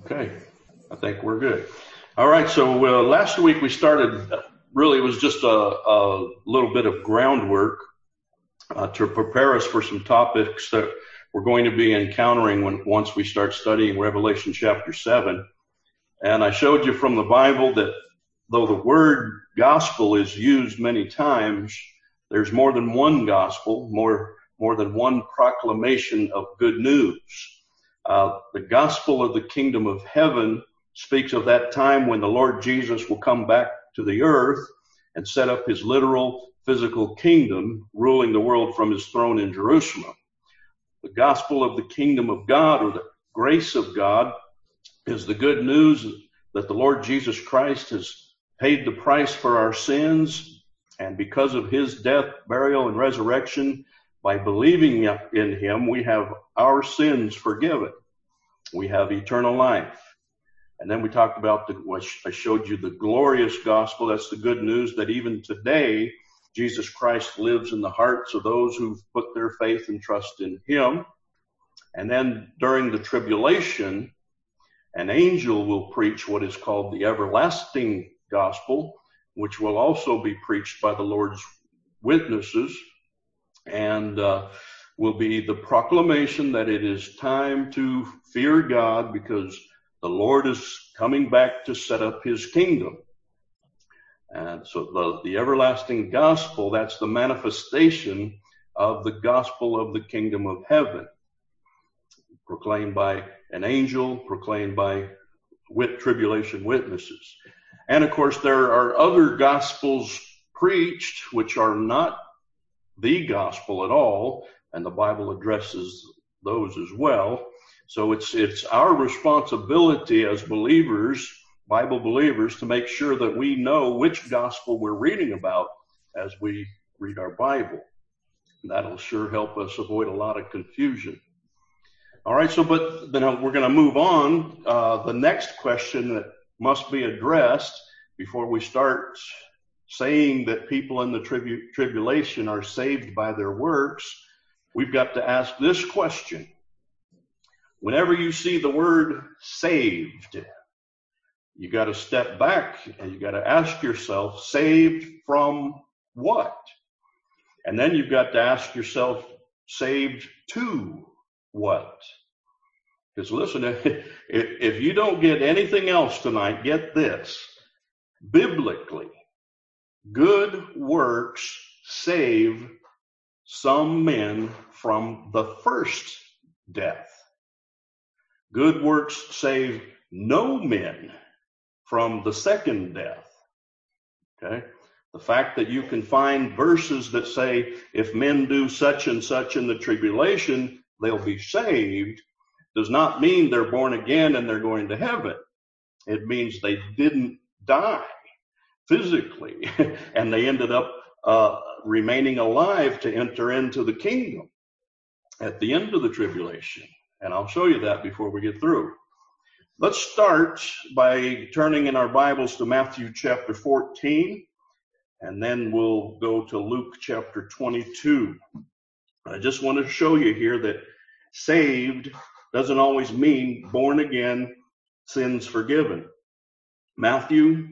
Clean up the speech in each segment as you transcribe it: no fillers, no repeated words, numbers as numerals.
Okay, I think we're good. All right, so last week we started, really it was just a little bit of groundwork to prepare us for some topics that we're going to be encountering once we start studying Revelation chapter 7. And I showed you from the Bible that though the word gospel is used many times, there's more than one gospel, more than one proclamation of good news. The gospel of the kingdom of heaven speaks of that time when the Lord Jesus will come back to the earth and set up his literal physical kingdom, ruling the world from his throne in Jerusalem. The gospel of the kingdom of God, or the grace of God, is the good news that the Lord Jesus Christ has paid the price for our sins, and because of his death, burial, and resurrection, by believing in him, we have our sins forgiven. We have eternal life. And then we talked about I showed you the glorious gospel. That's the good news that even today, Jesus Christ lives in the hearts of those who've put their faith and trust in him. And then during the tribulation, an angel will preach what is called the everlasting gospel, which will also be preached by the Lord's witnesses, and will be the proclamation that it is time to fear God because the Lord is coming back to set up his kingdom. And so the everlasting gospel, that's the manifestation of the gospel of the kingdom of heaven, proclaimed by an angel, proclaimed by tribulation witnesses. And of course, there are other gospels preached which are not the gospel at all, and the Bible addresses those as well. So it's our responsibility as believers, Bible believers, to make sure that we know which gospel we're reading about as we read our Bible. That'll sure help us avoid a lot of confusion. All right, but then we're going to move on. The next question that must be addressed before we start saying that people in the tribulation are saved by their works, we've got to ask this question. Whenever you see the word saved, you got to step back and you got to ask yourself, saved from what? And then you've got to ask yourself, saved to what? Because listen, if you don't get anything else tonight, get this. Biblically, good works save some men from the first death. Good works save no men from the second death. Okay? The fact that you can find verses that say if men do such and such in the tribulation, they'll be saved, does not mean they're born again and they're going to heaven. It means they didn't die physically, and they ended up remaining alive to enter into the kingdom at the end of the tribulation. And I'll show you that before we get through. Let's start by turning in our Bibles to Matthew chapter 14, and then we'll go to Luke chapter 22. I just want to show you here that saved doesn't always mean born again, sins forgiven. Matthew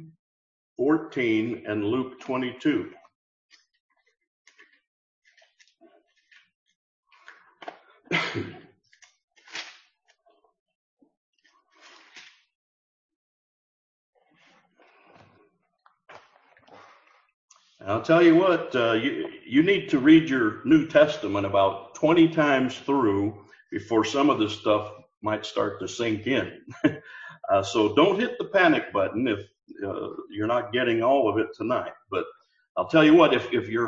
14 and Luke 22. I'll tell you what, you need to read your New Testament about 20 times through before some of this stuff might start to sink in. So don't hit the panic button if you're not getting all of it tonight. But I'll tell you what, if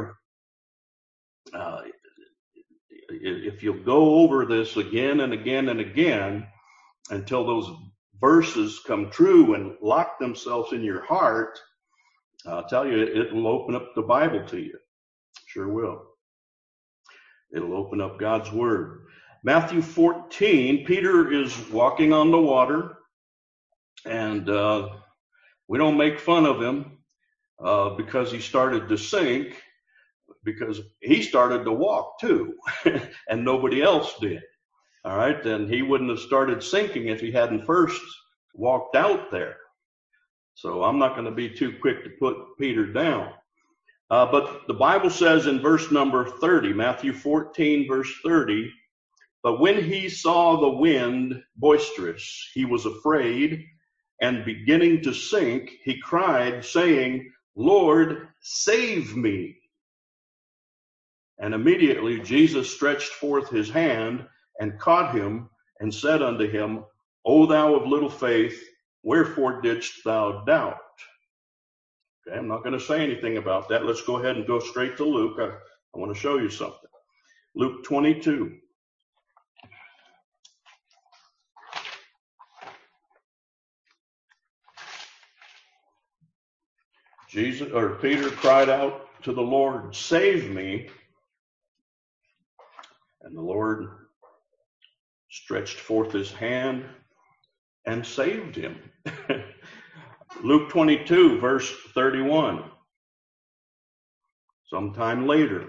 you'll go over this again and again and again until those verses come true and lock themselves in your heart, I'll tell you, it'll open up the Bible to you. Sure will. It'll open up God's Word. Matthew 14, Peter is walking on the water, and we don't make fun of him because he started to sink, because he started to walk too, and nobody else did. All right, and he wouldn't have started sinking if he hadn't first walked out there. So I'm not going to be too quick to put Peter down. But the Bible says in verse number 30, Matthew 14, verse 30, but when he saw the wind boisterous, he was afraid, and beginning to sink, he cried, saying, Lord, save me. And immediately Jesus stretched forth his hand and caught him and said unto him, O thou of little faith, wherefore didst thou doubt? Okay, I'm not going to say anything about that. Let's go ahead and go straight to Luke. I want to show you something. Luke 22. Peter cried out to the Lord, save me. And the Lord stretched forth his hand and saved him. Luke 22, verse 31. Sometime later.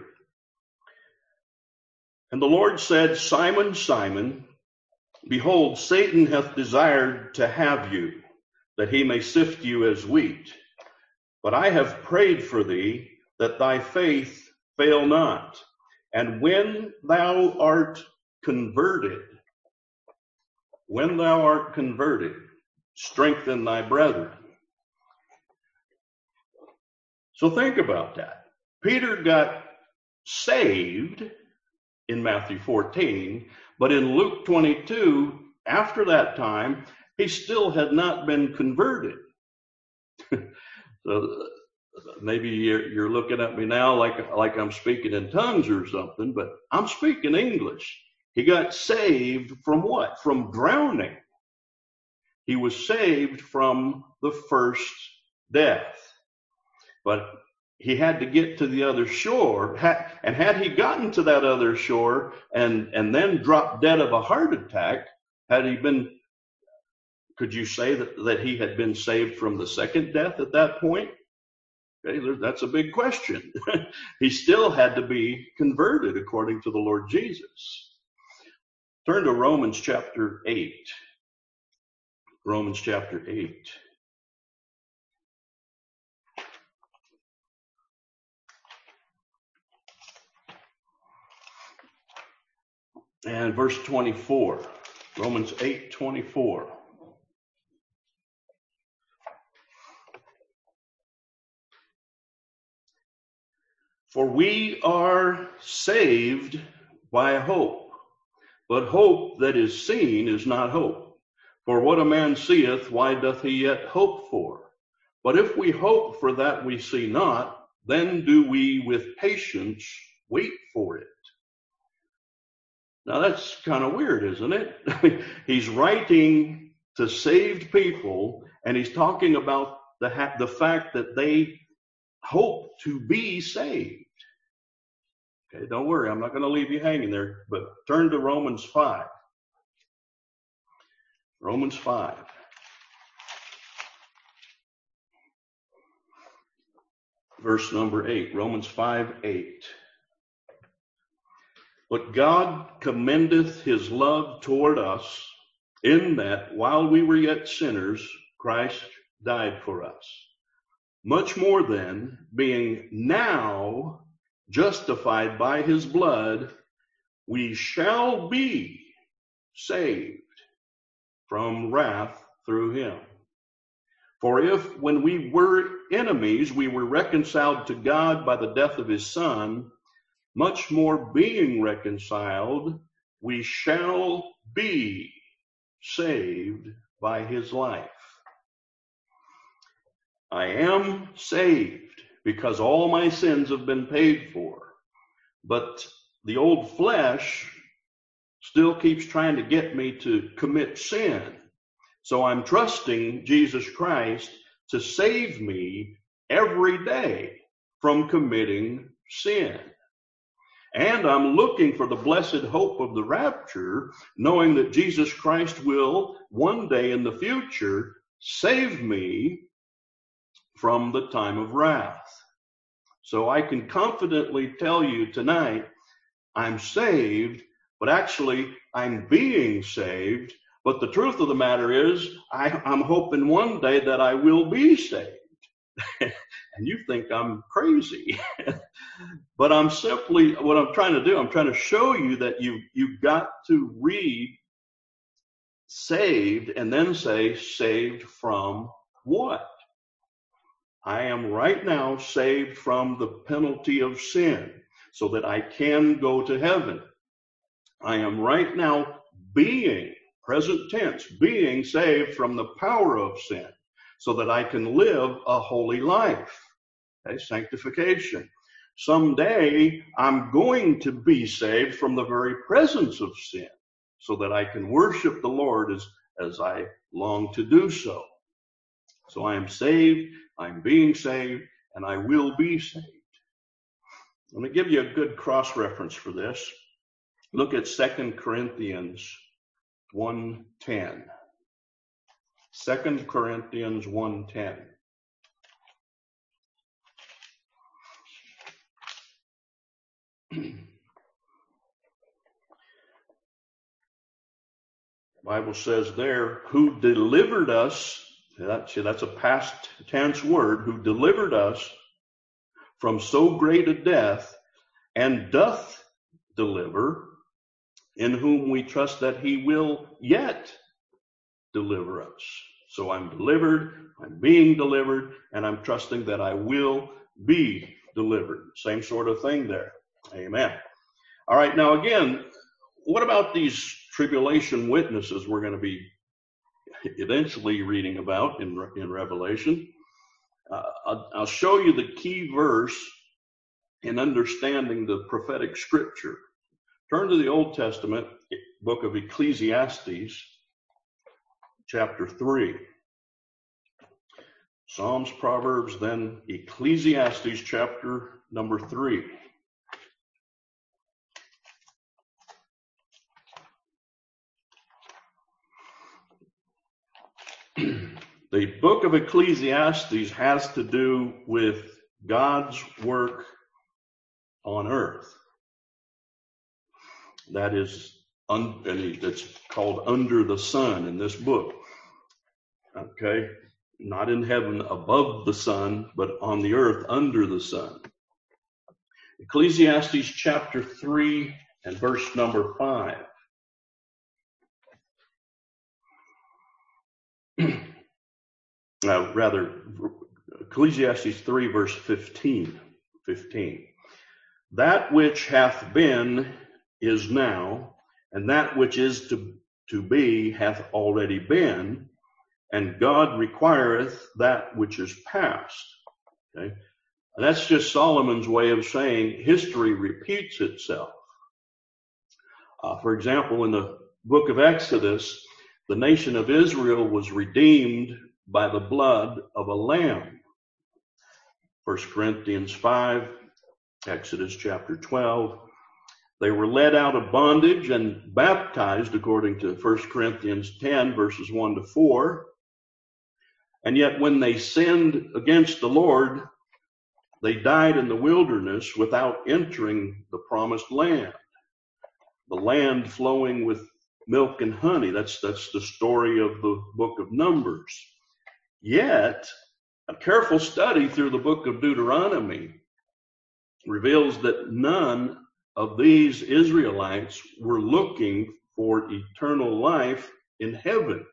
And the Lord said, Simon, Simon, behold, Satan hath desired to have you, that he may sift you as wheat. But I have prayed for thee, that thy faith fail not. And when thou art converted, strengthen thy brethren. So think about that. Peter got saved in Matthew 14, but in Luke 22, after that time, he still had not been converted. So maybe you're looking at me now like I'm speaking in tongues or something, but I'm speaking English. He got saved from what? From drowning. He was saved from the first death. But he had to get to the other shore. And had he gotten to that other shore and then dropped dead of a heart attack, could you say that he had been saved from the second death at that point? Okay, that's a big question. He still had to be converted according to the Lord Jesus. Turn to Romans chapter 8. Romans chapter 8. And verse 24. Romans 8:24. For we are saved by hope, but hope that is seen is not hope. For what a man seeth, why doth he yet hope for? But if we hope for that we see not, then do we with patience wait for it. Now that's kind of weird, isn't it? He's writing to saved people, and he's talking about the fact that they hope to be saved. Okay, don't worry, I'm not going to leave you hanging there, but turn to Romans 5. Romans 5. Verse number 8. Romans 5:8. But God commendeth his love toward us, in that while we were yet sinners, Christ died for us. Much more then, being now justified by his blood, we shall be saved from wrath through him. For if, when we were enemies, we were reconciled to God by the death of his Son, much more being reconciled, we shall be saved by his life. I am saved because all my sins have been paid for. But the old flesh still keeps trying to get me to commit sin. So I'm trusting Jesus Christ to save me every day from committing sin. And I'm looking for the blessed hope of the rapture, knowing that Jesus Christ will one day in the future save me from the time of wrath. So I can confidently tell you tonight, I'm saved, but actually I'm being saved. But the truth of the matter is, I'm hoping one day that I will be saved. And you think I'm crazy. But I'm simply, what I'm trying to do, I'm trying to show you that you've got to read saved and then say, saved from what? I am right now saved from the penalty of sin so that I can go to heaven. I am right now being, present tense, being saved from the power of sin so that I can live a holy life. Okay, sanctification. Someday I'm going to be saved from the very presence of sin so that I can worship the Lord as I long to do so. So I am saved, I'm being saved, and I will be saved. Let me give you a good cross-reference for this. Look at 2 Corinthians 1:10. 2 Corinthians 1:10. The Bible says there, who delivered us, that's a past tense word, who delivered us from so great a death, and doth deliver, in whom we trust that he will yet deliver us. So I'm delivered, I'm being delivered, and I'm trusting that I will be delivered. Same sort of thing there. Amen. All right, now again, what about these tribulation witnesses we're going to be eventually reading about in Revelation? I'll show you the key verse in understanding the prophetic scripture. Turn to the Old Testament, book of Ecclesiastes, chapter 3. Psalms, Proverbs, then Ecclesiastes, chapter number 3. The book of Ecclesiastes has to do with God's work on earth. That is, it's called under the sun in this book. Okay? Not in heaven above the sun, but on the earth under the sun. Ecclesiastes chapter 3 and verse number 5. Ecclesiastes 3 verse 15. That which hath been is now, and that which is to be hath already been, and God requireth that which is past. Okay? And that's just Solomon's way of saying history repeats itself. For example, in the book of Exodus, the nation of Israel was redeemed by the blood of a lamb. 1 Corinthians 5, Exodus chapter 12. They were led out of bondage and baptized according to 1 Corinthians 10, verses 1 to 4. And yet when they sinned against the Lord, they died in the wilderness without entering the promised land. The land flowing with milk and honey. That's the story of the book of Numbers. Yet, a careful study through the book of Deuteronomy reveals that none of these Israelites were looking for eternal life in heaven.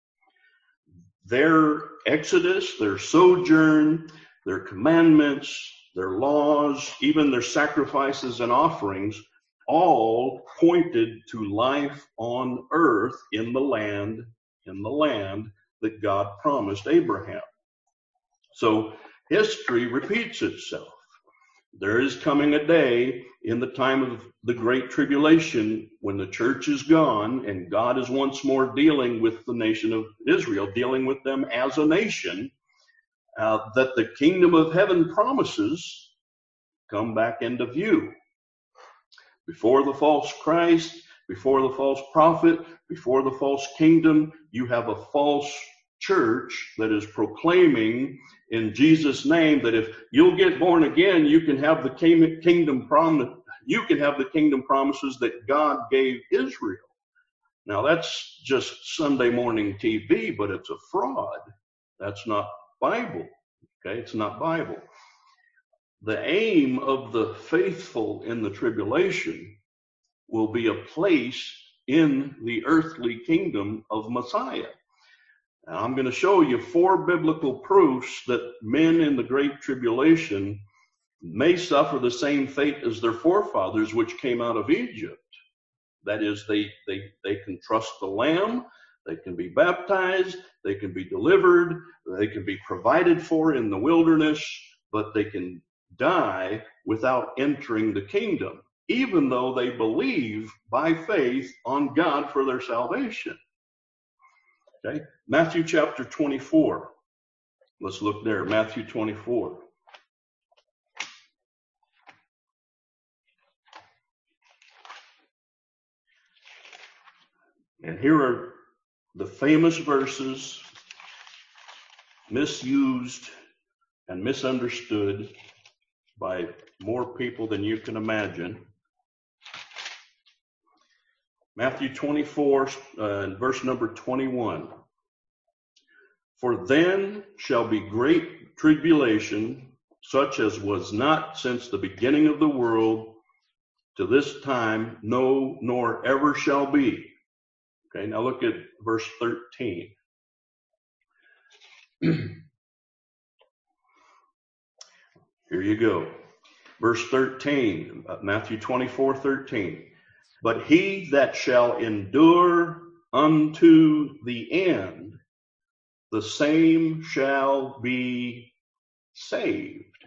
Their exodus, their sojourn, their commandments, their laws, even their sacrifices and offerings, all pointed to life on earth in the land that God promised Abraham. So history repeats itself. There is coming a day in the time of the Great Tribulation when the church is gone and God is once more dealing with the nation of Israel, dealing with them as a nation, that the kingdom of heaven promises come back into view. Before the false Christ, before the false prophet, before the false kingdom, you have a false church that is proclaiming in Jesus' name that if you'll get born again, you can have the kingdom promise. You can have the kingdom promises that God gave Israel. Now that's just Sunday morning TV, but it's a fraud. That's not Bible. Okay, it's not Bible. The aim of the faithful in the tribulation will be a place in the earthly kingdom of Messiah. Now, I'm going to show you 4 biblical proofs that men in the Great Tribulation may suffer the same fate as their forefathers, which came out of Egypt. That is, they can trust the Lamb, they can be baptized, they can be delivered, they can be provided for in the wilderness, but they can die without entering the kingdom, even though they believe by faith on God for their salvation. Okay, Matthew chapter 24. Let's look there, Matthew 24. And here are the famous verses, misused and misunderstood by more people than you can imagine. Matthew 24, verse number 21. For then shall be great tribulation, such as was not since the beginning of the world to this time, no, nor ever shall be. Okay, now look at verse 13. Here you go. Verse 13, Matthew 24:13. But he that shall endure unto the end, the same shall be saved.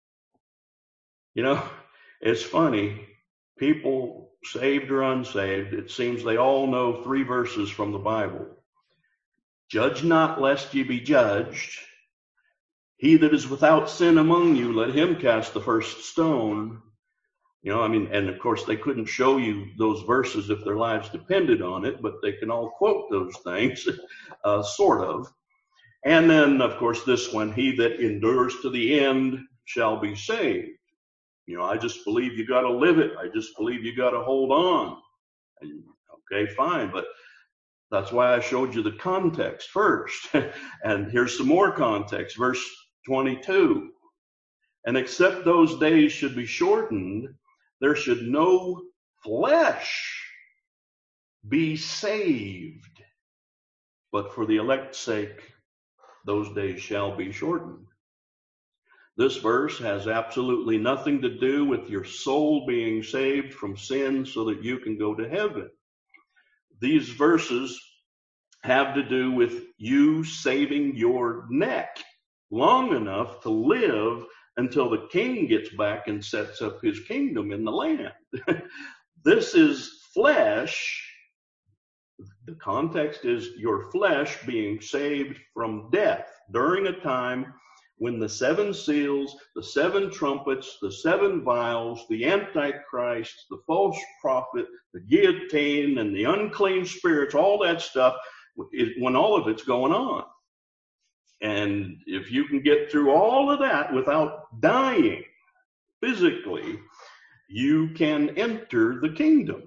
You know, it's funny. People, saved or unsaved, it seems they all know 3 verses from the Bible. Judge not, lest ye be judged. He that is without sin among you, let him cast the first stone. You know, I mean, and of course they couldn't show you those verses if their lives depended on it, but they can all quote those things, sort of. And then, of course, this one, he that endures to the end shall be saved. You know, I just believe you got to live it. I just believe you got to hold on. And, okay, fine, but that's why I showed you the context first. And here's some more context. Verse 22. And except those days should be shortened, there should no flesh be saved. But for the elect's sake, those days shall be shortened. This verse has absolutely nothing to do with your soul being saved from sin so that you can go to heaven. These verses have to do with you saving your neck long enough to live until the king gets back and sets up his kingdom in the land. This is flesh. The context is your flesh being saved from death during a time when the 7 seals, the 7 trumpets, the 7 vials, the Antichrist, the false prophet, the guillotine, and the unclean spirits, all that stuff, when all of it's going on. And if you can get through all of that without dying physically, you can enter the kingdom.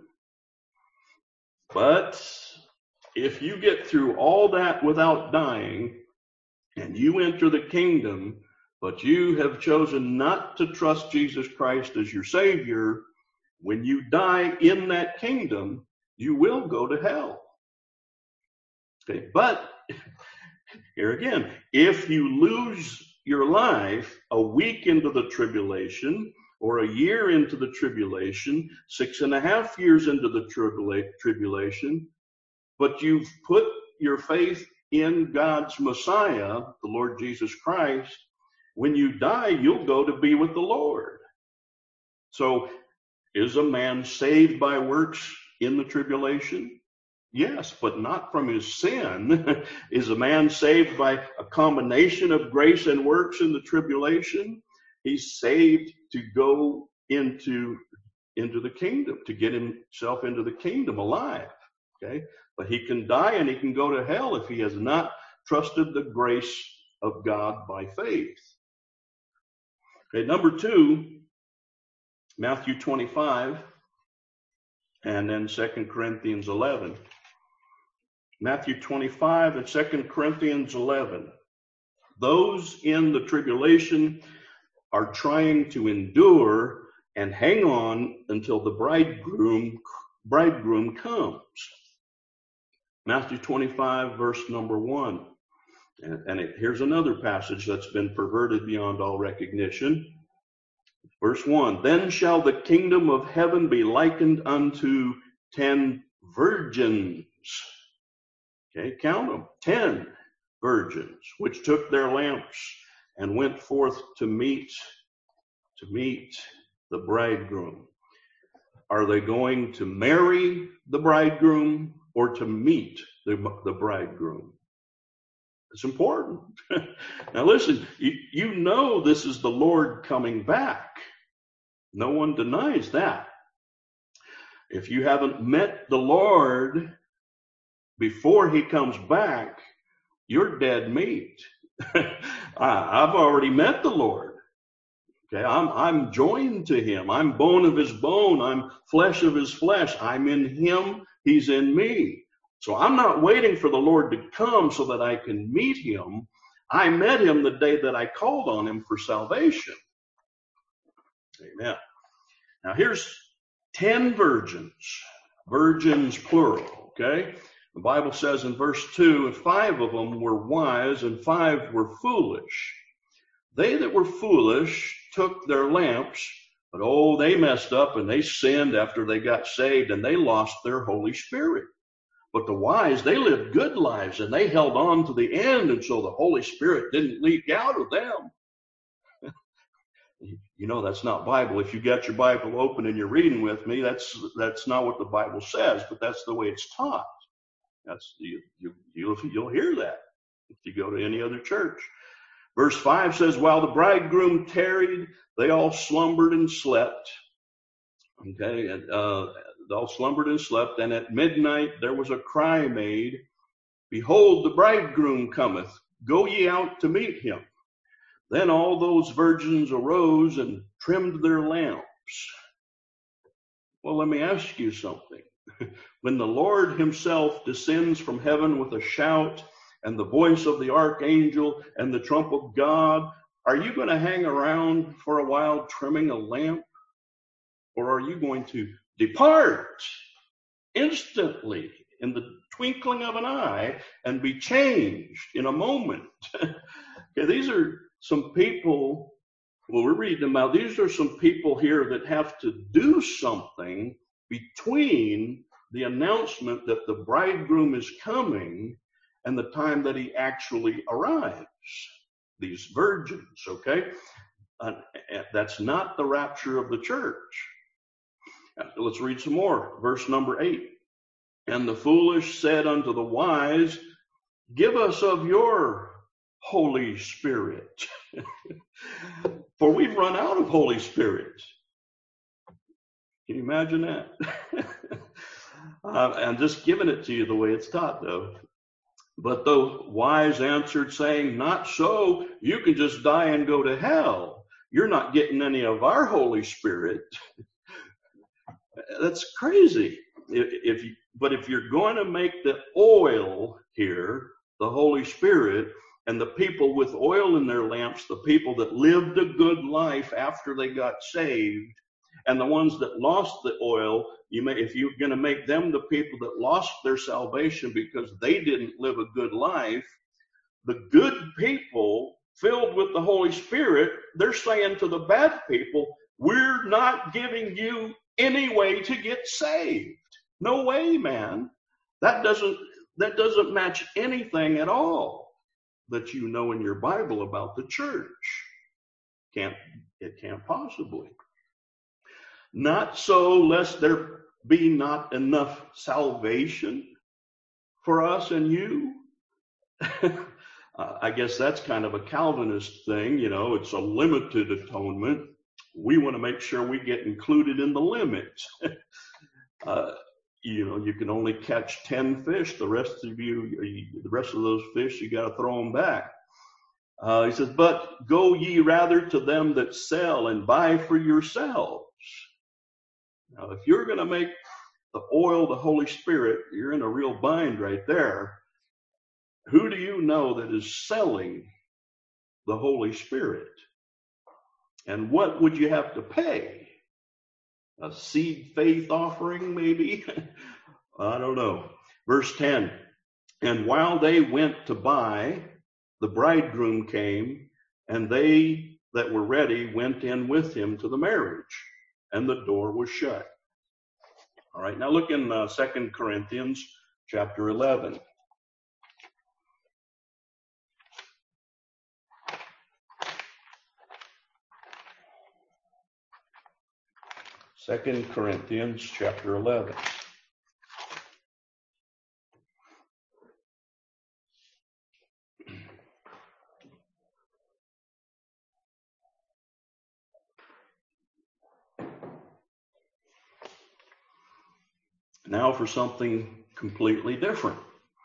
But if you get through all that without dying, and you enter the kingdom, but you have chosen not to trust Jesus Christ as your Savior, when you die in that kingdom, you will go to hell. Okay, but here again, if you lose your life a week into the tribulation, or a year into the tribulation, 6.5 years into the tribulation, but you've put your faith in God's Messiah, the Lord Jesus Christ, when you die, you'll go to be with the Lord. So, is a man saved by works in the tribulation? Yes, but not from his sin. Is a man saved by a combination of grace and works in the tribulation? He's saved to go into the kingdom, to get himself into the kingdom alive. Okay? But he can die and he can go to hell if he has not trusted the grace of God by faith. Okay, number 2, Matthew 25, and then 2 Corinthians 11. Matthew 25 and 2 Corinthians 11. Those in the tribulation are trying to endure and hang on until the bridegroom comes. Matthew 25, verse number 1. Here's another passage that's been perverted beyond all recognition. Verse 1, then shall the kingdom of heaven be likened unto 10 virgins. Okay, count them. 10 virgins, which took their lamps and went forth to meet the bridegroom. Are they going to marry the bridegroom or to meet the bridegroom? It's important. Now listen, you know this is the Lord coming back. No one denies that. If you haven't met the Lord before he comes back, you're dead meat. I've already met the Lord. Okay, I'm joined to him. I'm bone of his bone. I'm flesh of his flesh. I'm in him. He's in me. So I'm not waiting for the Lord to come so that I can meet him. I met him the day that I called on him for salvation. Amen. Now here's 10 virgins. Virgins plural, okay? The Bible says in verse 2, and 5 of them were wise and 5 were foolish. They that were foolish took their lamps, but they messed up and they sinned after they got saved and they lost their Holy Spirit. But the wise, they lived good lives and they held on to the end, and so the Holy Spirit didn't leak out of them. You know, that's not Bible. If you got your Bible open and you're reading with me, that's not what the Bible says, but that's the way it's taught. You'll hear that if you go to any other church. Verse 5 says, while the bridegroom tarried, they all slumbered and slept. Okay, and they all slumbered and slept, and at midnight there was a cry made, behold, the bridegroom cometh, go ye out to meet him. Then all those virgins arose and trimmed their lamps. Well, let me ask you something. When the Lord himself descends from heaven with a shout and the voice of the archangel and the trump of God, are you going to hang around for a while trimming a lamp? Or are you going to depart instantly in the twinkling of an eye and be changed in a moment? Okay, these are some people, well, we're reading about, these are some people here that have to do something between the announcement that the bridegroom is coming and the time that he actually arrives. These virgins, okay? That's not the rapture of the church. Let's read some more. Verse number 8. And the foolish said unto the wise, give us of your Holy Spirit, for we've run out of Holy Spirit. Can you imagine that? I'm just giving it to you the way it's taught, though. But the wise answered, saying, not so. You can just die and go to hell. You're not getting any of our Holy Spirit. That's crazy. But if you're going to make the oil here, the Holy Spirit, and the people with oil in their lamps, the people that lived a good life after they got saved, and the ones that lost the oil, if you're going to make them the people that lost their salvation because they didn't live a good life, the good people filled with the Holy Spirit, they're saying to the bad people, we're not giving you any way to get saved. No way, man. That doesn't match anything at all that you know in your Bible about the church. It can't possibly. Not so, lest there be not enough salvation for us and you. I guess that's kind of a Calvinist thing, you know, it's a limited atonement. We want to make sure we get included in the limit. You can only catch 10 fish. The rest of those fish, you got to throw them back. He says, but go ye rather to them that sell and buy for yourselves. Now, if you're going to make the oil, the Holy Spirit, you're in a real bind right there. Who do you know that is selling the Holy Spirit? And what would you have to pay? A seed faith offering, maybe? I don't know. Verse 10, and while they went to buy, the bridegroom came, and they that were ready went in with him to the marriage, and the door was shut. All right, now look in 2 Corinthians chapter 11. Second Corinthians chapter 11. Now for something completely different.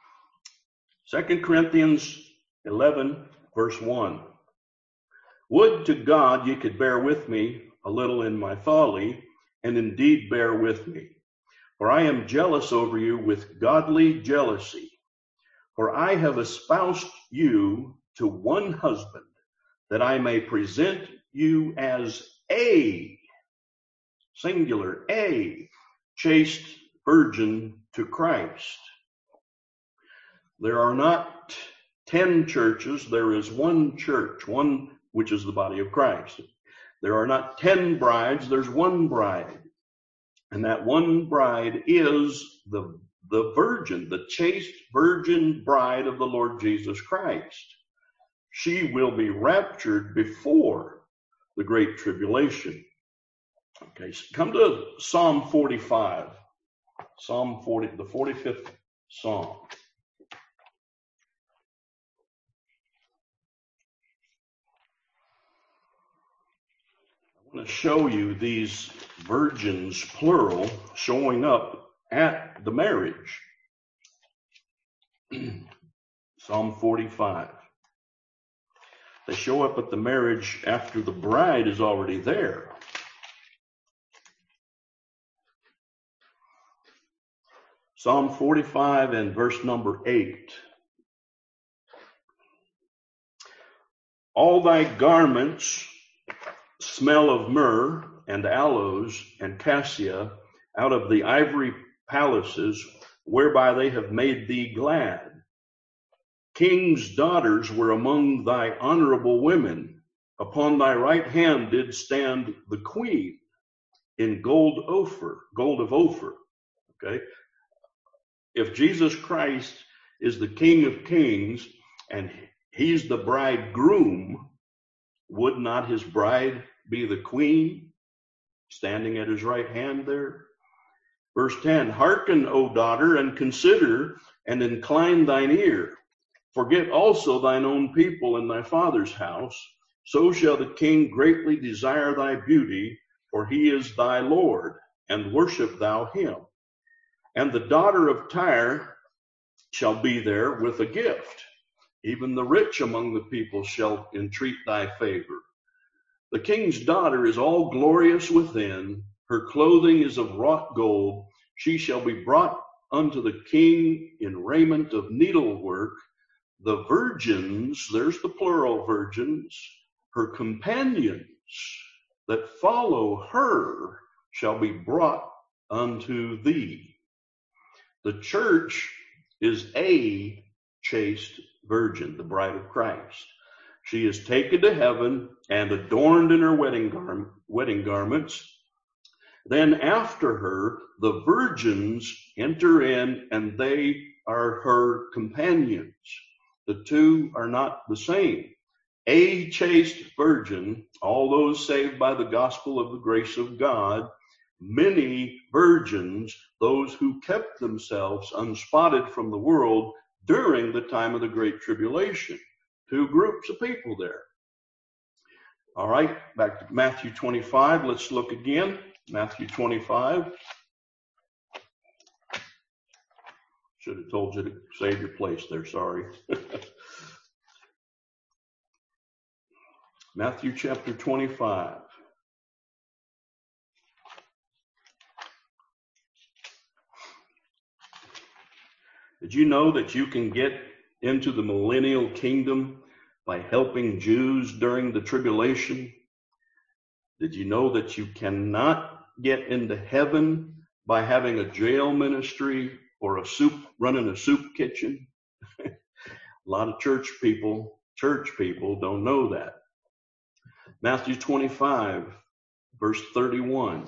2 Corinthians 11, verse 1. Would to God ye could bear with me a little in my folly, and indeed bear with me. For I am jealous over you with godly jealousy. For I have espoused you to one husband, that I may present you as a, singular, a chaste virgin to Christ. There are not 10 churches, there is one church, one which is the body of Christ. There are not 10 brides, there's one bride. And that one bride is the virgin, the chaste virgin bride of the Lord Jesus Christ. She will be raptured before the Great Tribulation. Okay, so come to Psalm 45. Psalm 40, the 45th Psalm. I want to show you these virgins, plural, showing up at the marriage. Psalm 45. They show up at the marriage after the bride is already there. Psalm 45 and verse number 8. All thy garments smell of myrrh and aloes and cassia out of the ivory palaces whereby they have made thee glad. Kings' daughters were among thy honorable women. Upon thy right hand did stand the queen in gold of Ophir. Okay. If Jesus Christ is the King of Kings and he's the bridegroom, would not his bride be the queen standing at his right hand there? Verse 10, hearken, O daughter, and consider, and incline thine ear. Forget also thine own people in thy father's house. So shall the king greatly desire thy beauty, for he is thy Lord, and worship thou him. And the daughter of Tyre shall be there with a gift. Even the rich among the people shall entreat thy favor. The king's daughter is all glorious within. Her clothing is of wrought gold. She shall be brought unto the king in raiment of needlework. The virgins, there's the plural virgins, her companions that follow her shall be brought unto thee. The church is a chaste virgin, the bride of Christ. She is taken to heaven and adorned in her wedding garments. Then after her, the virgins enter in, and they are her companions. The two are not the same. A chaste virgin, all those saved by the gospel of the grace of God. Many virgins, those who kept themselves unspotted from the world during the time of the Great Tribulation. Two groups of people there. All right, back to Matthew 25. Let's look again. Matthew 25. Should have told you to save your place there, sorry. Matthew chapter 25. Did you know that you can get into the millennial kingdom by helping Jews during the tribulation? Did you know that you cannot get into heaven by having a jail ministry or running a soup kitchen? A lot of church people don't know that. Matthew 25, verse 31.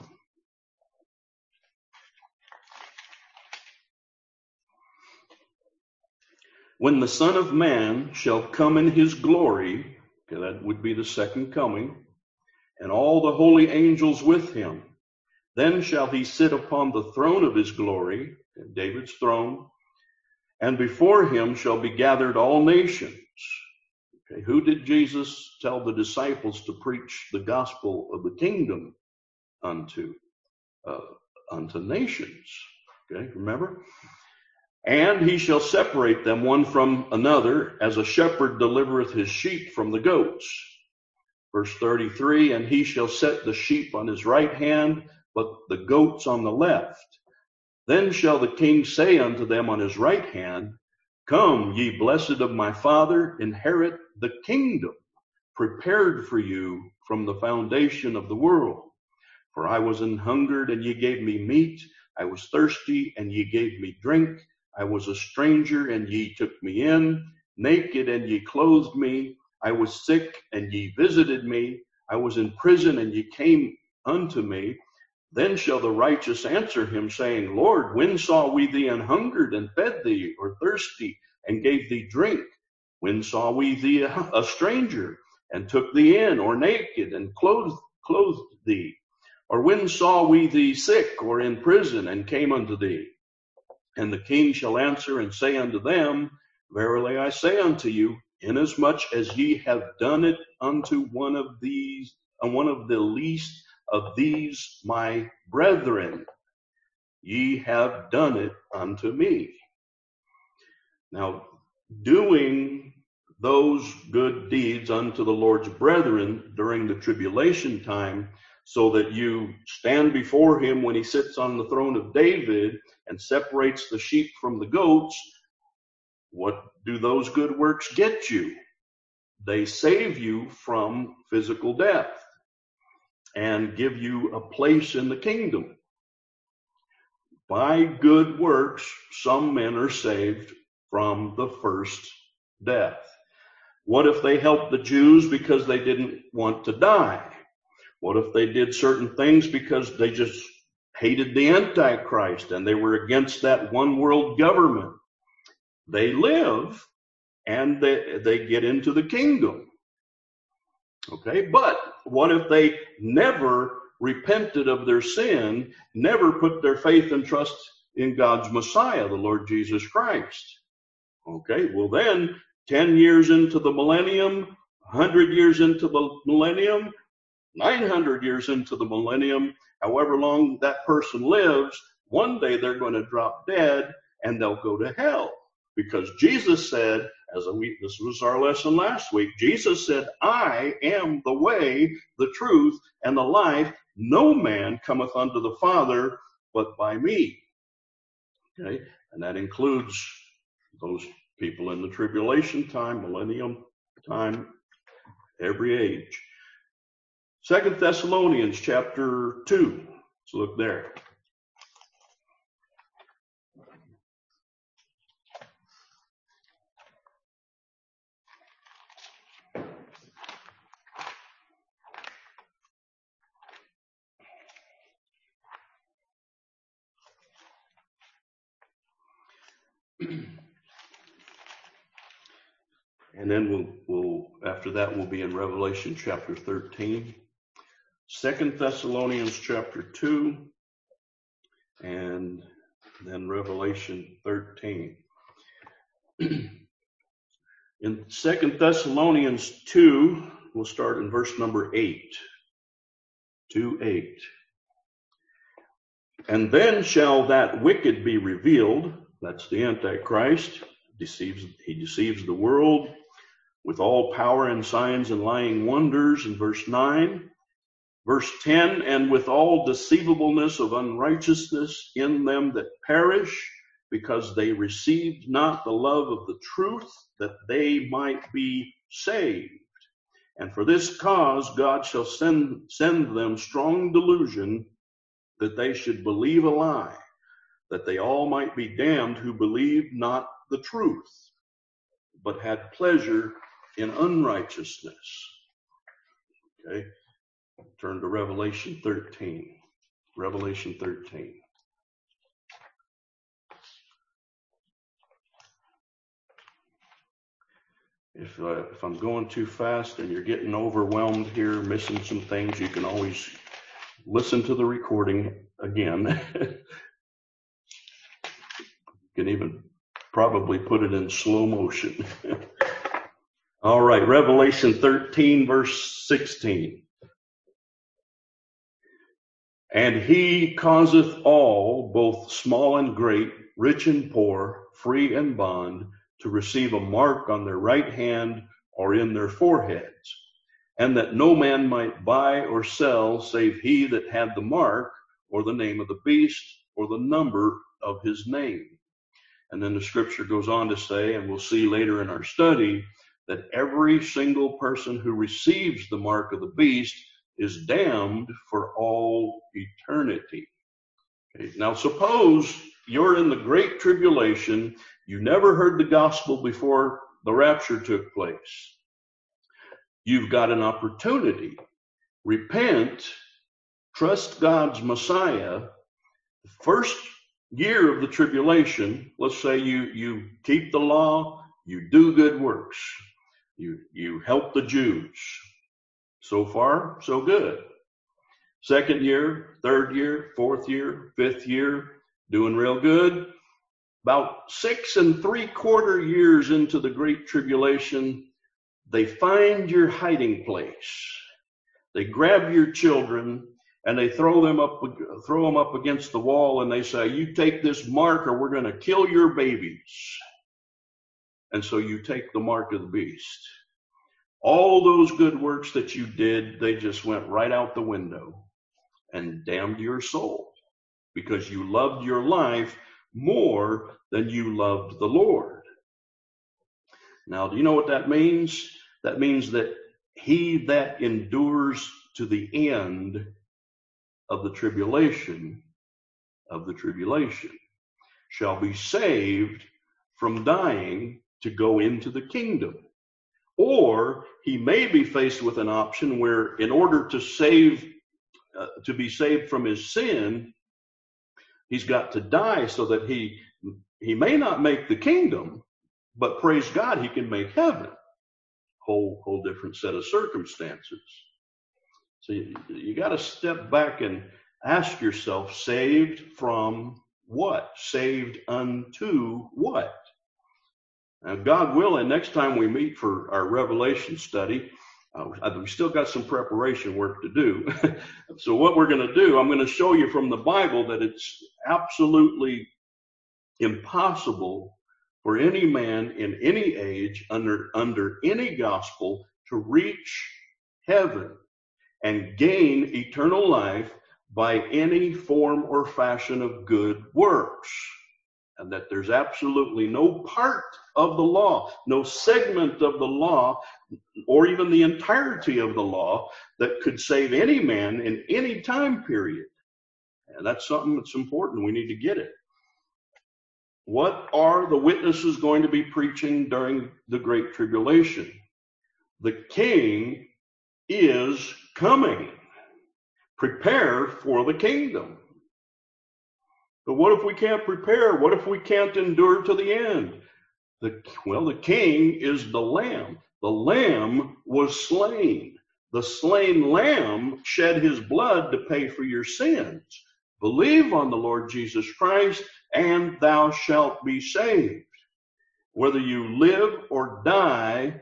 When the Son of Man shall come in his glory, okay, that would be the second coming, and all the holy angels with him, then shall he sit upon the throne of his glory, David's throne, and before him shall be gathered all nations. Okay, who did Jesus tell the disciples to preach the gospel of the kingdom unto? Unto nations. Okay, remember? And he shall separate them one from another, as a shepherd delivereth his sheep from the goats. Verse 33, and he shall set the sheep on his right hand, but the goats on the left. Then shall the king say unto them on his right hand, Come, ye blessed of my Father, inherit the kingdom prepared for you from the foundation of the world. For I was an hungered, and ye gave me meat. I was thirsty, and ye gave me drink. I was a stranger, and ye took me in. Naked, and ye clothed me. I was sick, and ye visited me. I was in prison, and ye came unto me. Then shall the righteous answer him, saying, Lord, when saw we thee an hungered, and fed thee, or thirsty, and gave thee drink? When saw we thee a stranger, and took thee in, or naked, and clothed thee? Or when saw we thee sick, or in prison, and came unto thee? And the king shall answer and say unto them, Verily I say unto you, inasmuch as ye have done it unto one of the least of these my brethren, ye have done it unto me. Now, doing those good deeds unto the Lord's brethren during the tribulation time, so that you stand before him when he sits on the throne of David and separates the sheep from the goats, what do those good works get you? They save you from physical death and give you a place in the kingdom. By good works, some men are saved from the first death. What if they helped the Jews because they didn't want to die? What if they did certain things because they just hated the Antichrist and they were against that one world government? They live and they get into the kingdom. Okay, but what if they never repented of their sin, never put their faith and trust in God's Messiah, the Lord Jesus Christ? Okay, well then, 10 years into the millennium, 100 years into the millennium, 900 years into the millennium, however long that person lives, one day they're going to drop dead and they'll go to hell. Because Jesus said, this was our lesson last week, Jesus said, I am the way, the truth, and the life. No man cometh unto the Father but by me. Okay, and that includes those people in the tribulation time, millennium time, every age. 2 Thessalonians chapter 2. Let's look there. And then we'll after that we'll be in Revelation chapter 13. 2 Thessalonians chapter 2, and then Revelation 13. In 2 Thessalonians 2, we'll start in verse number 8. 2:8. And then shall that wicked be revealed, that's the Antichrist, he deceives the world with all power and signs and lying wonders, in verse 9. Verse 10, and with all deceivableness of unrighteousness in them that perish, because they received not the love of the truth, that they might be saved. And for this cause God shall send them strong delusion, that they should believe a lie, that they all might be damned who believed not the truth, but had pleasure in unrighteousness. Okay, turn to Revelation 13. Revelation 13. If I'm going too fast and you're getting overwhelmed here, missing some things, you can always listen to the recording again. You can even probably put it in slow motion. All right, Revelation 13, verse 16. And he causeth all, both small and great, rich and poor, free and bond, to receive a mark on their right hand or in their foreheads, and that no man might buy or sell save he that had the mark, or the name of the beast, or the number of his name. And then the scripture goes on to say, and we'll see later in our study, that every single person who receives the mark of the beast is damned for all eternity. Okay. Now suppose you're in the great tribulation, you never heard the gospel before the rapture took place. You've got an opportunity. Repent, trust God's Messiah. The first year of the tribulation, let's say you keep the law, you do good works, you help the Jews. So far, so good. Second year, third year, fourth year, fifth year, doing real good. About 6 3/4 years into the Great Tribulation, they find your hiding place. They grab your children and they throw them up against the wall, and they say, you take this mark or we're going to kill your babies. And so you take the mark of the beast. All those good works that you did, they just went right out the window and damned your soul because you loved your life more than you loved the Lord. Now, do you know what that means? That means that he that endures to the end of the tribulation shall be saved from dying to go into the kingdom. Or he may be faced with an option where, in order to be saved from his sin, he's got to die so that he may not make the kingdom, but praise God, he can make heaven. Whole different set of circumstances. So you got to step back and ask yourself, saved from what? Saved unto what? Now, God willing, next time we meet for our Revelation study, we still got some preparation work to do. So what we're going to do, I'm going to show you from the Bible that it's absolutely impossible for any man in any age, under any gospel, to reach heaven and gain eternal life by any form or fashion of good works. And that there's absolutely no part of the law, no segment of the law, or even the entirety of the law that could save any man in any time period. And that's something that's important. We need to get it. What are the witnesses going to be preaching during the Great Tribulation? The King is coming. Prepare for the kingdom. But what if we can't prepare? What if we can't endure to the end? The King is the Lamb. The Lamb was slain. The slain Lamb shed his blood to pay for your sins. Believe on the Lord Jesus Christ, and thou shalt be saved. Whether you live or die,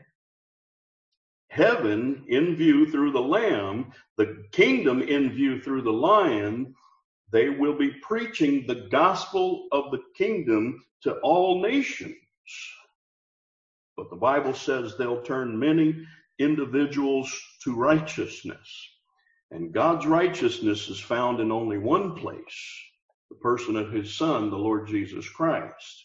heaven in view through the Lamb, the kingdom in view through the Lion, they will be preaching the gospel of the kingdom to all nations. But the Bible says they'll turn many individuals to righteousness. And God's righteousness is found in only one place, the person of his Son, the Lord Jesus Christ.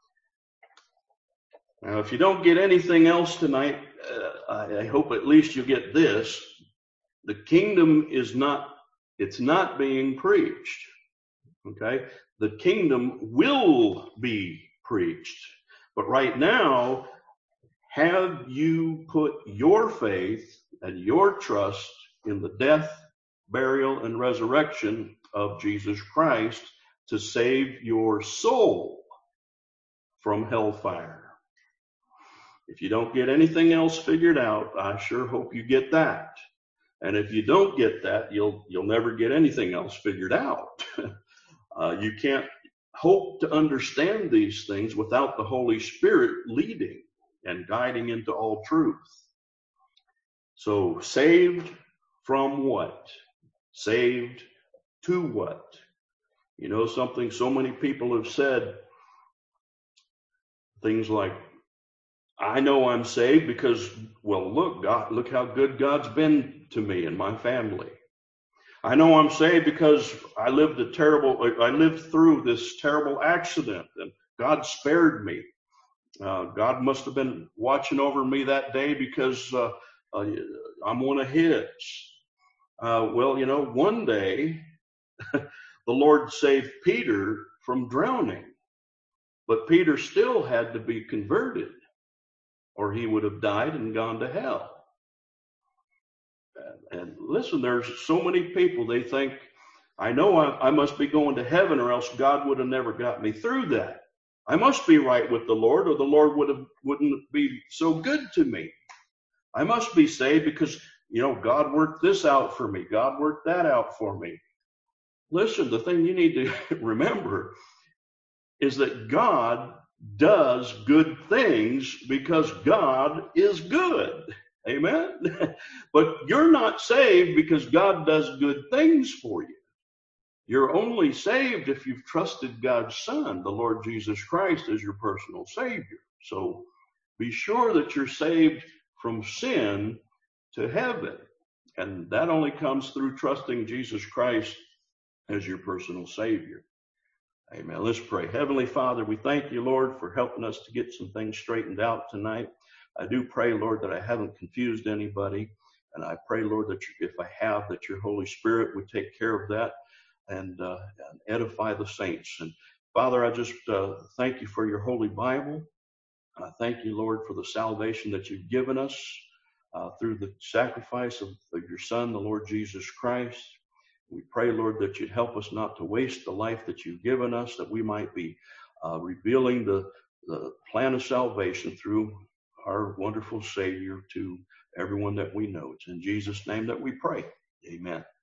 Now, if you don't get anything else tonight, I hope at least you get this. The kingdom is not, it's not being preached. Okay? The kingdom will be preached. But right now, have you put your faith and your trust in the death, burial, and resurrection of Jesus Christ to save your soul from hellfire? If you don't get anything else figured out, I sure hope you get that. And if you don't get that, you'll never get anything else figured out. You can't hope to understand these things without the Holy Spirit leading and guiding into all truth. So, saved from what? Saved to what? You know something? So many people have said things like, I know I'm saved because, well, look, God, look how good God's been to me and my family. I know I'm saved because I lived through this terrible accident and God spared me. God must have been watching over me that day because I'm one of his. Well, you know, one day the Lord saved Peter from drowning, but Peter still had to be converted, or he would have died and gone to hell. And listen, there's so many people, they think, I know I must be going to heaven or else God would have never got me through that. I must be right with the Lord or the Lord wouldn't be so good to me. I must be saved because, you know, God worked this out for me. God worked that out for me. Listen, the thing you need to remember is that God does good things because God is good. Amen? But you're not saved because God does good things for you. You're only saved if you've trusted God's Son, the Lord Jesus Christ, as your personal Savior. So be sure that you're saved from sin to heaven. And that only comes through trusting Jesus Christ as your personal Savior. Amen. Let's pray. Heavenly Father, we thank you, Lord, for helping us to get some things straightened out tonight. I do pray, Lord, that I haven't confused anybody. And I pray, Lord, that if I have, that your Holy Spirit would take care of that and edify the saints. And Father, I just thank you for your Holy Bible. I thank you, Lord, for the salvation that you've given us through the sacrifice of your Son, the Lord Jesus Christ. We pray, Lord, that you'd help us not to waste the life that you've given us, that we might be revealing the plan of salvation through our wonderful Savior to everyone that we know. It's in Jesus' name that we pray. Amen.